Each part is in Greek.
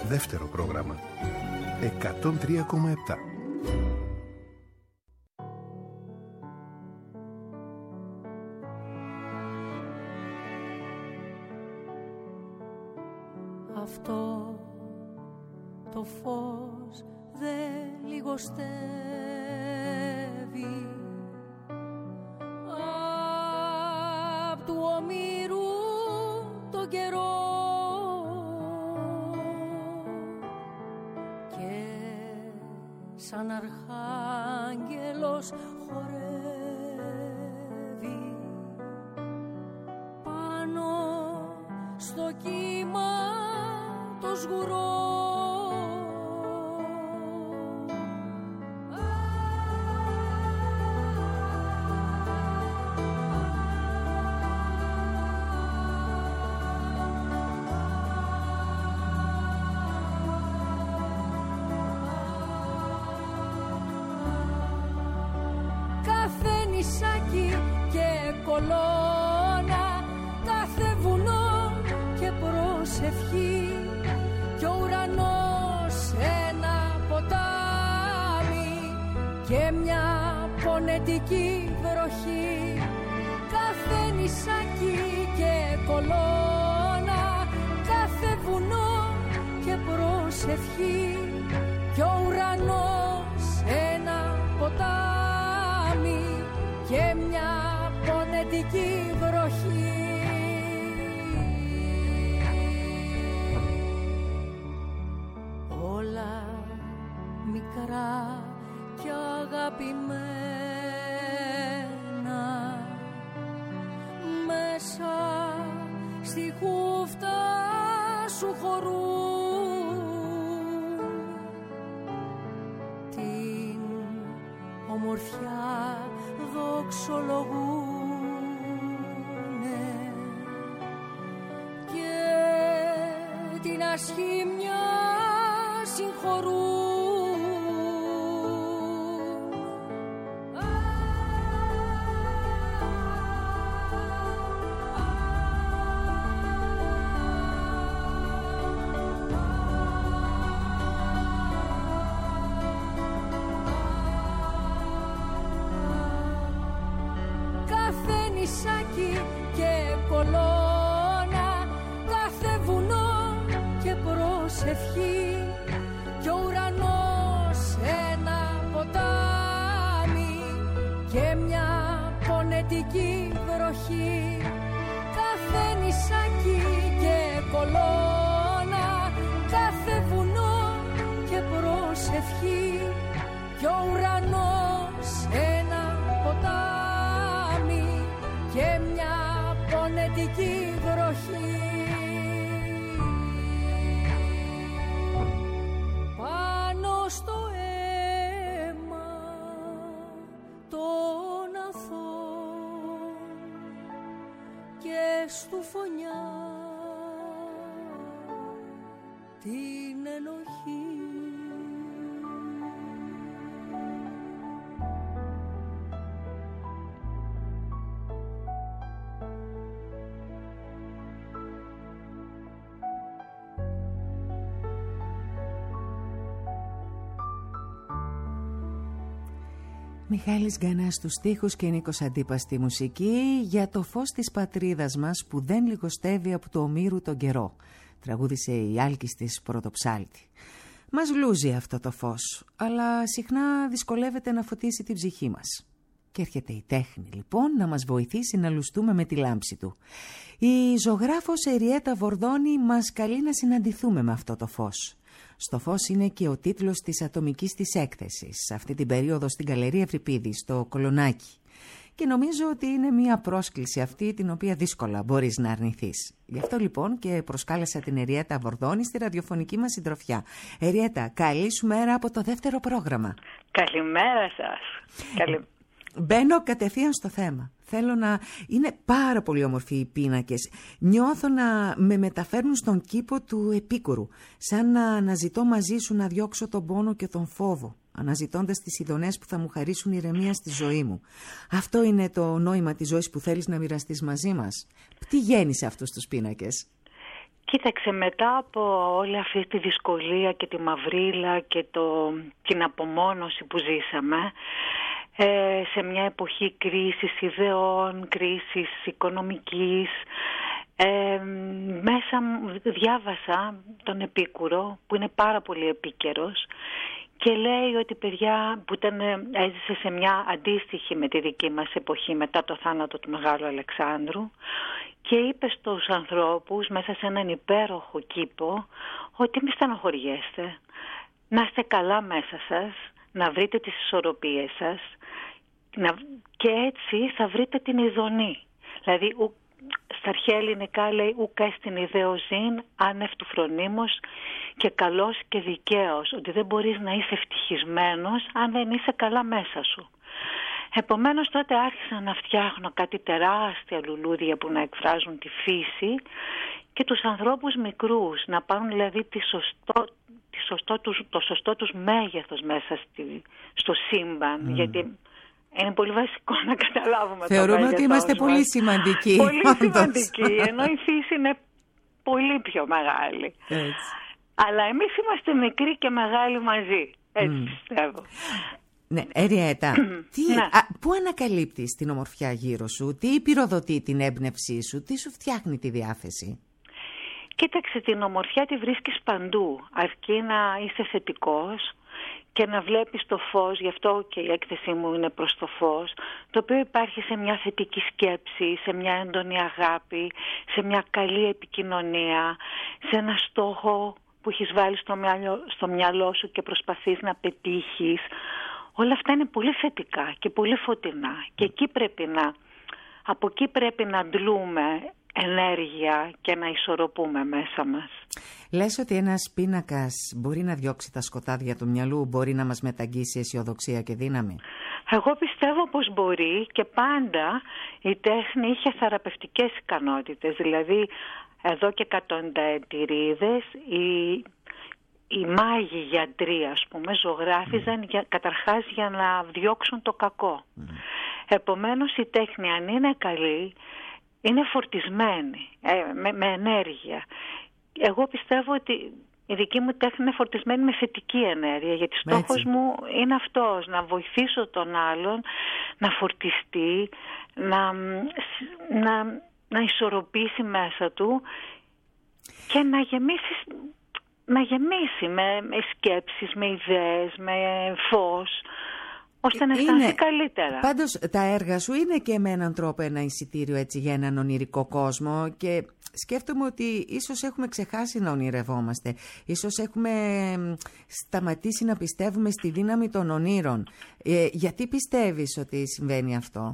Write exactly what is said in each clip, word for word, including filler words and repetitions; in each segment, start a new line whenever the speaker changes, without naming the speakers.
δεύτερο πρόγραμμα. εκατόν τρία κόμμα επτά.
Αυτό το φως δεν λιγοστεύει απ' του ομήρου τον καιρό και σαν αρχάγγελος χορεύει πάνω στο κύμα το σγουρό. Κάθε νησάκι και κολόνα, κάθε βουνό και προσευχή κι ο ουρανός ένα ποτάμι και μια πονετική βροχή. Κάθε νησάκι και κολόνα, κάθε βουνό και προσευχή κι ο ουρανός ένα ποτάμι και μια πονετική βροχή. Όλα μικρά κι αγαπημένα μέσα στη χούφτα σου χωρούν την ομορφιά δοξολογούνε και την ασχήμια συγχωρούν. Κάθε νησάκι και κολόνα, κάθε βουνό και προσευχή κι ο ουρανός ένα ποτάμι και μια πονετική βροχή. Κάθε νησάκι και κολόνα, κάθε βουνό και προσευχή κι ο ουρανός ένα ποτάμι και μια πονετική βροχή. Πάνω στο αίμα των αθώων και στου φωνιά την ενοχή.
Μιχάλης Γκανάς στους στίχους και Νίκος Αντίπας στη μουσική, για το φως της πατρίδας μας που δεν λιγοστεύει από το ομήρου τον καιρό. Τραγούδισε η Άλκης της Πρωτοψάλτη. Μας λούζει αυτό το φως, αλλά συχνά δυσκολεύεται να φωτίσει την ψυχή μας. Και έρχεται η τέχνη λοιπόν να μας βοηθήσει να λουστούμε με τη λάμψη του. Η ζωγράφος Εριέτα Βορδώνη μας καλεί να συναντηθούμε με αυτό το φως. Στο φως είναι και ο τίτλος της ατομικής της έκθεσης, αυτή την περίοδο στην Γκαλερία Ευρυπίδη, στο Κολονάκι. Και νομίζω ότι είναι μια πρόσκληση αυτή την οποία δύσκολα μπορείς να αρνηθείς. Γι' αυτό λοιπόν και προσκάλεσα την Εριέτα Βορδώνη στη ραδιοφωνική μας συντροφιά. Εριέτα, καλή σου μέρα από το δεύτερο πρόγραμμα.
Καλημέρα σας. Καλη...
Μπαίνω κατευθείαν στο θέμα. Θέλω να... Είναι πάρα πολύ όμορφοι οι πίνακες. Νιώθω να με μεταφέρουν στον κήπο του Επίκουρου. Σαν να αναζητώ μαζί σου να διώξω τον πόνο και τον φόβο. Αναζητώντας τις ειδονές που θα μου χαρίσουν ηρεμία στη ζωή μου. Αυτό είναι το νόημα της ζωής που θέλεις να μοιραστείς μαζί μας. Τι γέννησε αυτούς τους πίνακες?
Κοίταξε, μετά από όλη αυτή τη δυσκολία και τη μαυρίλα και το, την απομόνωση που ζήσαμε, ε, σε μια εποχή κρίσης ιδεών, κρίσης οικονομικής, ε, μέσα διάβασα τον Επίκουρο, που είναι πάρα πολύ επίκαιρος, και λέει ότι παιδιά που ήταν, έζησε σε μια αντίστοιχη με τη δική μας εποχή μετά το θάνατο του Μεγάλου Αλεξάνδρου, και είπε στους ανθρώπους μέσα σε έναν υπέροχο κήπο ότι μη στενοχωριέστε, να είστε καλά μέσα σας, να βρείτε τις ισορροπίες σας, να... και έτσι θα βρείτε την ειδονή. Δηλαδή ου... στα αρχαία ελληνικά λέει ουκ εστιν ιδεοζήν άνευ του φρονίμος, και καλός και δικαίος, ότι δεν μπορείς να είσαι ευτυχισμένος αν δεν είσαι καλά μέσα σου. Επομένως τότε άρχισα να φτιάχνω κάτι τεράστια λουλούδια που να εκφράζουν τη φύση και τους ανθρώπους μικρούς, να πάρουν δηλαδή τη σωστό, τη σωστό τους, το σωστό τους μέγεθος μέσα στη, στο σύμπαν, mm. γιατί είναι πολύ βασικό να καταλάβουμε.
Θεωρούμε
το
ότι είμαστε
μας.
πολύ σημαντικοί.
Πολύ σημαντικοί, ενώ η φύση είναι πολύ πιο μεγάλη.
Έτσι.
Αλλά εμείς είμαστε μικροί και μεγάλοι μαζί, έτσι mm. πιστεύω.
Ναι, Εριέτα, τι,
ναι.
α, πού ανακαλύπτεις την ομορφιά γύρω σου, τι πυροδοτεί την έμπνευσή σου, τι σου φτιάχνει τη διάθεση?
Κοίταξε, την ομορφιά τη βρίσκεις παντού, αρκεί να είσαι θετικός και να βλέπεις το φως, γι' αυτό και η έκθεσή μου είναι προς το φως, το οποίο υπάρχει σε μια θετική σκέψη, σε μια έντονη αγάπη, σε μια καλή επικοινωνία, σε ένα στόχο που έχεις βάλει στο μυαλό, στο μυαλό σου και προσπαθείς να πετύχεις. Όλα αυτά είναι πολύ θετικά και πολύ φωτεινά και εκεί πρέπει να, από εκεί πρέπει να αντλούμε ενέργεια και να ισορροπούμε μέσα μας.
Λες ότι ένας πίνακας μπορεί να διώξει τα σκοτάδια του μυαλού, μπορεί να μας μεταγγίσει αισιοδοξία και δύναμη?
Εγώ πιστεύω πως μπορεί, και πάντα η τέχνη είχε θεραπευτικές ικανότητες. Δηλαδή εδώ και εκατονταετηρίδες οι, οι μάγοι γιατροί, ας πούμε, ζωγράφιζαν mm. για, καταρχάς για να διώξουν το κακό. Mm. Επομένως η τέχνη, αν είναι καλή, είναι φορτισμένη ε, με, με ενέργεια. Εγώ πιστεύω ότι η δική μου τέχνη είναι φορτισμένη με θετική ενέργεια, γιατί στόχος μου είναι αυτός, να βοηθήσω τον άλλον να φορτιστεί, να, να, να ισορροπήσει μέσα του και να γεμίσει, να γεμίσει με, με σκέψεις, με ιδέες, με φως, ώστε να αισθανθεί καλύτερα.
Πάντως τα έργα σου είναι και με έναν τρόπο ένα εισιτήριο έτσι για έναν ονειρικό κόσμο, και σκέφτομαι ότι ίσως έχουμε ξεχάσει να ονειρευόμαστε. Ίσως έχουμε σταματήσει να πιστεύουμε στη δύναμη των ονείρων. Ε, γιατί πιστεύεις ότι συμβαίνει αυτό?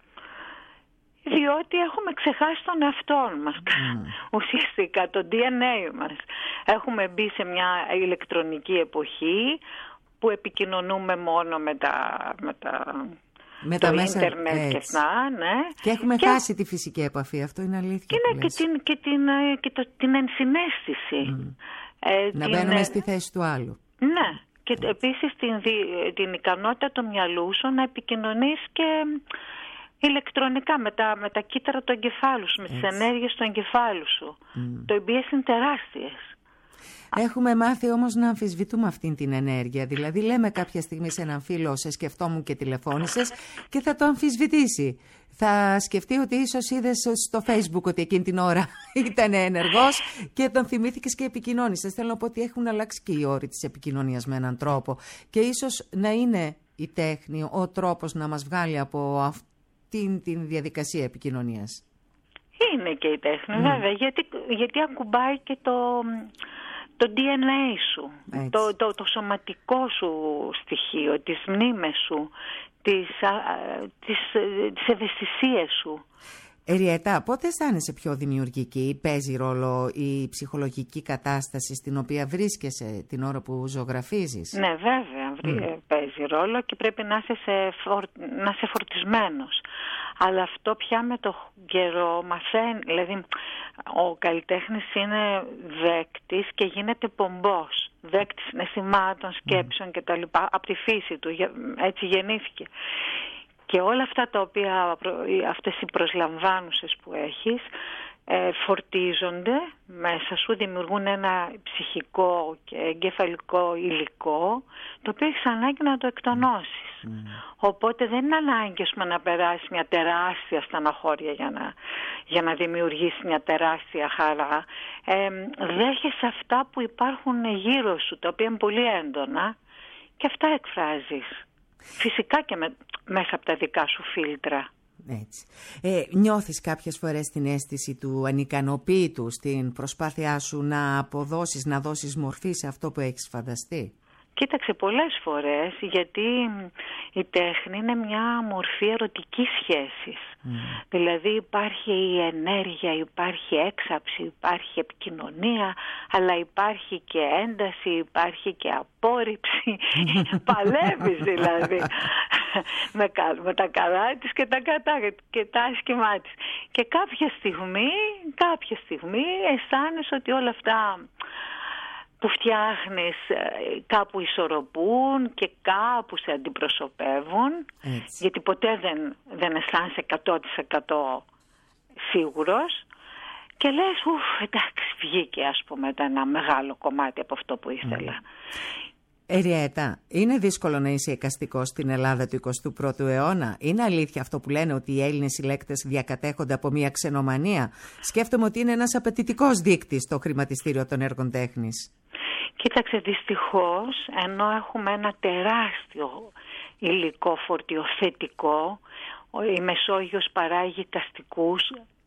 Διότι έχουμε ξεχάσει τον εαυτό μας, mm. ουσιαστικά το ντι εν έι μας. Έχουμε μπει σε μια ηλεκτρονική εποχή που επικοινωνούμε μόνο με τα, με τα,
με
το
τα μέσα,
ίντερνετ
έτσι.
και αυτά, ναι.
Και έχουμε
και
χάσει τη φυσική επαφή, αυτό είναι αλήθεια.
Και, ναι, και, την, και, την, και το, την ενσυναίσθηση. Mm. Ε,
να
την,
μπαίνουμε στη θέση του άλλου.
Ναι, και mm. επίσης την, την ικανότητα του μυαλού σου να επικοινωνείς και ηλεκτρονικά με τα, με τα κύτταρα του εγκεφάλου σου, με τις ενέργειες του εγκεφάλου σου. Mm. Το οποίες είναι τεράστιες.
Έχουμε μάθει όμως να αμφισβητούμε αυτήν την ενέργεια. Δηλαδή λέμε κάποια στιγμή σε έναν φίλο, σε σκεφτόμουν και τηλεφώνησες, και θα το αμφισβητήσει. Θα σκεφτεί ότι ίσως είδες στο Facebook ότι εκείνη την ώρα ήταν ενεργός και τον θυμήθηκες και επικοινώνησες. Θέλω να πω ότι έχουν αλλάξει και οι όροι της επικοινωνίας με έναν τρόπο. Και ίσως να είναι η τέχνη ο τρόπος να μας βγάλει από αυτήν την διαδικασία επικοινωνίας. Είναι
και η τέχνη, mm. βέβαια, γιατί, γιατί ακουμπάει και το... το ντι εν έι σου, το, το, το σωματικό σου στοιχείο, τις μνήμες σου, τις, α, τις, τις ευαισθησίες σου.
Εριέτα, πότε αισθάνεσαι πιο δημιουργική? Παίζει ρόλο η ψυχολογική κατάσταση στην οποία βρίσκεσαι την ώρα που ζωγραφίζεις?
Ναι, βέβαια, mm. παίζει ρόλο και πρέπει να είσαι, σε φορ, να είσαι φορτισμένος. Αλλά αυτό πια με το καιρό μαθαίνει, δηλαδή ο καλλιτέχνης είναι δέκτης και γίνεται πομπός, δέκτης συναισθημάτων, σκέψεων mm. κτλ. Από τη φύση του, έτσι γεννήθηκε. Και όλα αυτά τα οποία, αυτές οι προσλαμβάνουσες που έχεις, ε, φορτίζονται μέσα σου, δημιουργούν ένα ψυχικό και εγκεφαλικό υλικό, το οποίο έχεις ανάγκη να το εκτονώσεις. Mm. Οπότε δεν είναι ανάγκη να περάσει μια τεράστια στεναχώρια για να, για να δημιουργήσει μια τεράστια χαρά. Ε, δέχεσαι αυτά που υπάρχουν γύρω σου, τα οποία είναι πολύ έντονα, και αυτά εκφράζεις. Φυσικά και με, μέσα από τα δικά σου φίλτρα.
Έτσι. Ε, νιώθεις κάποιες φορές την αίσθηση του ανικανοποίητου στην προσπάθειά σου να αποδώσεις, να δώσεις μορφή σε αυτό που έχεις φανταστεί?
Κοίταξε, πολλές φορές, γιατί η τέχνη είναι μια μορφή ερωτικής σχέσης. Mm. Δηλαδή υπάρχει η ενέργεια, υπάρχει έξαψη, υπάρχει επικοινωνία, αλλά υπάρχει και ένταση, υπάρχει και απόρριψη. Παλεύεις δηλαδή με, με τα καλά της και τα κατά και τα άσχημά της. Και κάποια στιγμή, κάποια στιγμή αισθάνεσαι ότι όλα αυτά που φτιάχνεις κάπου ισορροπούν και κάπου σε αντιπροσωπεύουν. Έτσι. Γιατί ποτέ δεν, δεν αισθάνεσαι εκατό τοις εκατό σίγουρος και λες, ουφ, εντάξει, βγήκε ας πούμε ένα μεγάλο κομμάτι από αυτό που ήθελα. Mm.
Εριέτα, είναι δύσκολο να είσαι εικαστικός στην Ελλάδα του εικοστού πρώτου αιώνα? Είναι αλήθεια αυτό που λένε ότι οι Έλληνες συλλέκτες διακατέχονται από μια ξενομανία? Σκέφτομαι ότι είναι ένας απαιτητικός δείκτης το χρηματιστήριο των έργων τέχνης.
Κοίταξε, δυστυχώς, ενώ έχουμε ένα τεράστιο υλικό φορτιοθετικό, η Μεσόγειος παράγει εικαστικούς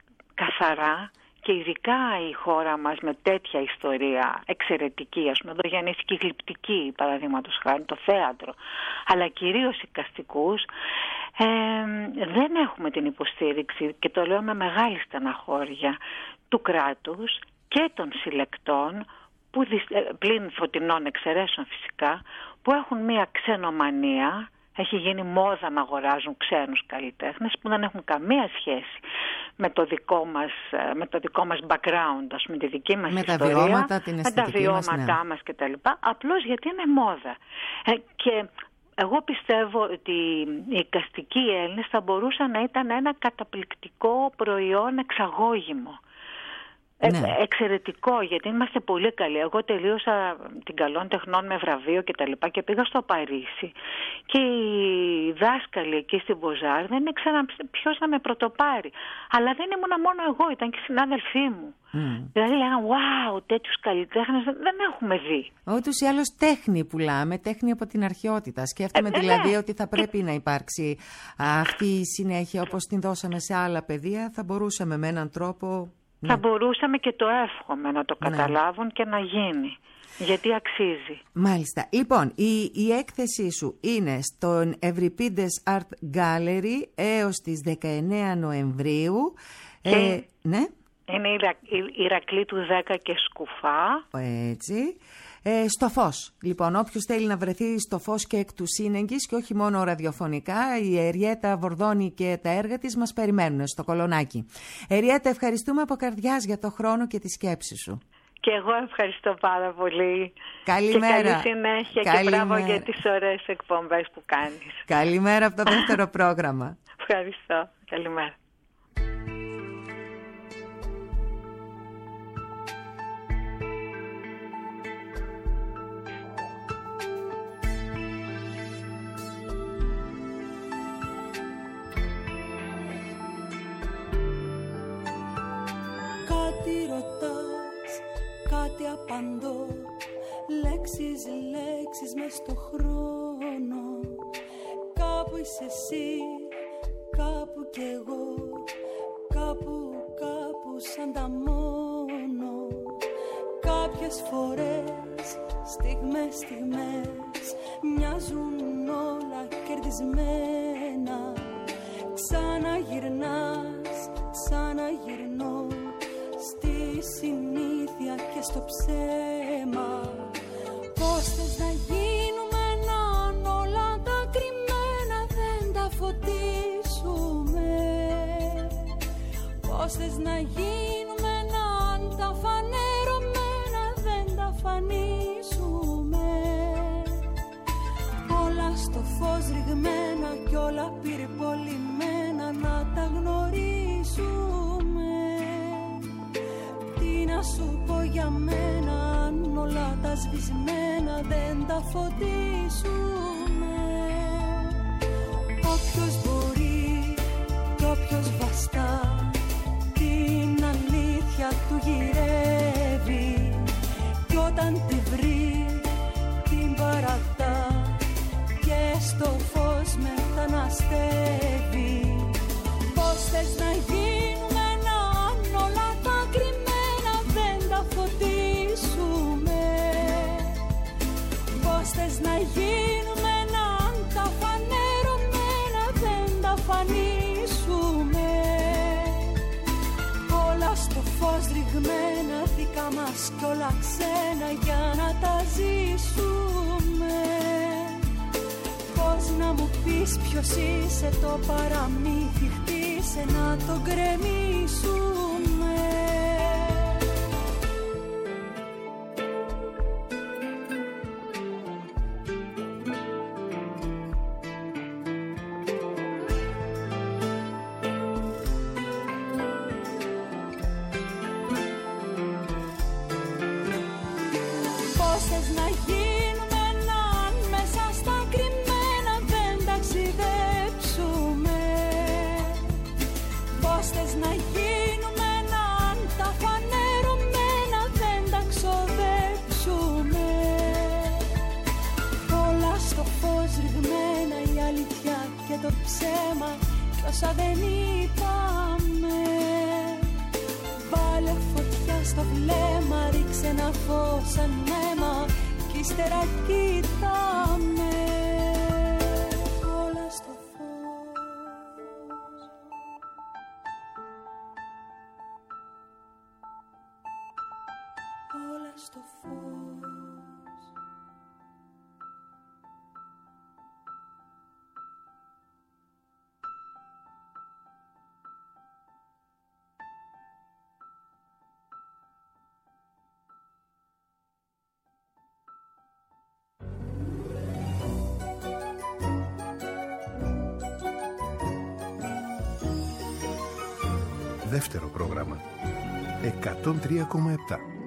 καθαρά, και ειδικά η χώρα μας με τέτοια ιστορία εξαιρετική, ας πούμε, εδώ γεννήθηκε η γλυπτική, παραδείγματος χάρη, το θέατρο, αλλά κυρίως εικαστικούς, ε, δεν έχουμε την υποστήριξη, και το λέω με μεγάλη στεναχώρια, του κράτους και των συλλεκτών, που, πλην φωτεινών εξαιρέσεων φυσικά, που έχουν μία ξενομανία. Έχει γίνει μόδα να αγοράζουν ξένους καλλιτέχνες που δεν έχουν καμία σχέση με το δικό μας, με το δικό μας background, ας πούμε, τη δική μας
με
ιστορία,
τα βιώματα, την
με τα βιώματά
μας, ναι.
μας κτλ. Απλώς γιατί είναι μόδα. Ε, και εγώ πιστεύω ότι οι εικαστικοί Έλληνες θα μπορούσαν να ήταν ένα καταπληκτικό προϊόν εξαγώγημο. Ναι. Ε, εξαιρετικό, γιατί είμαστε πολύ καλοί. Εγώ τελείωσα την καλών τεχνών με βραβείο και τα λοιπά και πήγα στο Παρίσι και οι δάσκαλοι εκεί στην Μποζάρ δεν ήξεραν ποιος να με πρωτοπάρει. Αλλά δεν ήμουνα μόνο εγώ, ήταν και οι συνάδελφοί μου. Mm. Δηλαδή λέγανε, wow, τέτοιους καλλιτέχνες δεν έχουμε δει.
Ούτως ή άλλως τέχνη πουλάμε, τέχνη από την αρχαιότητα. Σκέφτομαι ε, δηλαδή ναι. ότι θα πρέπει να υπάρξει αυτή η συνέχεια, όπως την δώσαμε σε άλλα πεδία, θα μπορούσαμε με έναν τρόπο...
Θα
ναι.
μπορούσαμε, και το εύχομαι, να το καταλάβουν ναι. και να γίνει. Γιατί αξίζει.
Μάλιστα. Λοιπόν, η, η έκθεσή σου είναι στον Ευρυπίδες Art Gallery έως τις δεκαεννέα Νοεμβρίου. Ε, ναι.
Είναι η, η Ηρακλή του δέκα και Σκουφά.
Έτσι. Ε, στο φως. Λοιπόν, όποιος θέλει να βρεθεί στο φως και εκ του σύνεγγυς και όχι μόνο ραδιοφωνικά, η Εριέτα Βορδώνη και τα έργα της μας περιμένουν στο Κολονάκι. Εριέτα, ευχαριστούμε από καρδιάς για το χρόνο και τη σκέψη σου.
Και εγώ ευχαριστώ πάρα πολύ.
Καλημέρα.
Και καλή συνέχεια. Καλημέρα. Και μπράβο για τις ωραίες εκπομπές που κάνεις.
Καλημέρα από το δεύτερο πρόγραμμα.
Ευχαριστώ. Καλημέρα.
Κάτι ρωτάς, κάτι απαντώ, λέξεις, λέξεις μες στο χρόνο. Κάπου είσαι εσύ, κάπου κι εγώ, κάπου, κάπου σαν τα μόνο. Κάποιες φορές, στιγμές, στιγμές, μοιάζουν όλα κερδισμένα. Ξαναγυρνάς, ξαναγυρνώ στη συνήθεια και στο ψέμα. Πώς θες να γίνουμε έναν όλα τα κρυμμένα δεν τα φωτίσουμε? Πώς θες να γίνουμε έναν τα φανερωμένα δεν τα φανίσουμε? Όλα στο φως ρηγμένα κι όλα πυρπολιμένα να τα γνωρίσουμε. σκαλισμένα δεν τα φωτίσουμε. Όποιος μπορεί κι όποιος βαστά την αλήθεια του γυρεύει, κι όταν τη βρει την παρατά και στο φως μεταναστεύει. Πώς θες να γίνουμε αν όλα τα κρυμμένα δεν τα φωτίσουμε? Πώς θες να γίνουμε αν τα φανερωμένα δεν τα φανίσουμε? Όλα στο φως ρηγμένα, δικά μας κι όλα ξένα για να τα ζήσουμε. Πώς να μου πεις ποιος είσαι, το παραμύθι χτίσε να το γκρεμίσουμε. Πώς θες να γίνουμε αν μέσα στα κρυμμένα δεν ταξιδέψουμε? Πώς θες να γίνουμε αν τα φανερωμένα δεν τα ξοδέψουμε? Όλα στο φως ρηγμένα, η αλήθεια και το ψέμα κι όσα δεν είπαμε. Βάλε φωτιά στο βλέμμα, ρίξε ένα φως σαν αίμα κι ύστερα κοίταμε. Όλα στο φως, όλα στο φως.
Δεύτερο πρόγραμμα εκατόν τρία κόμμα επτά.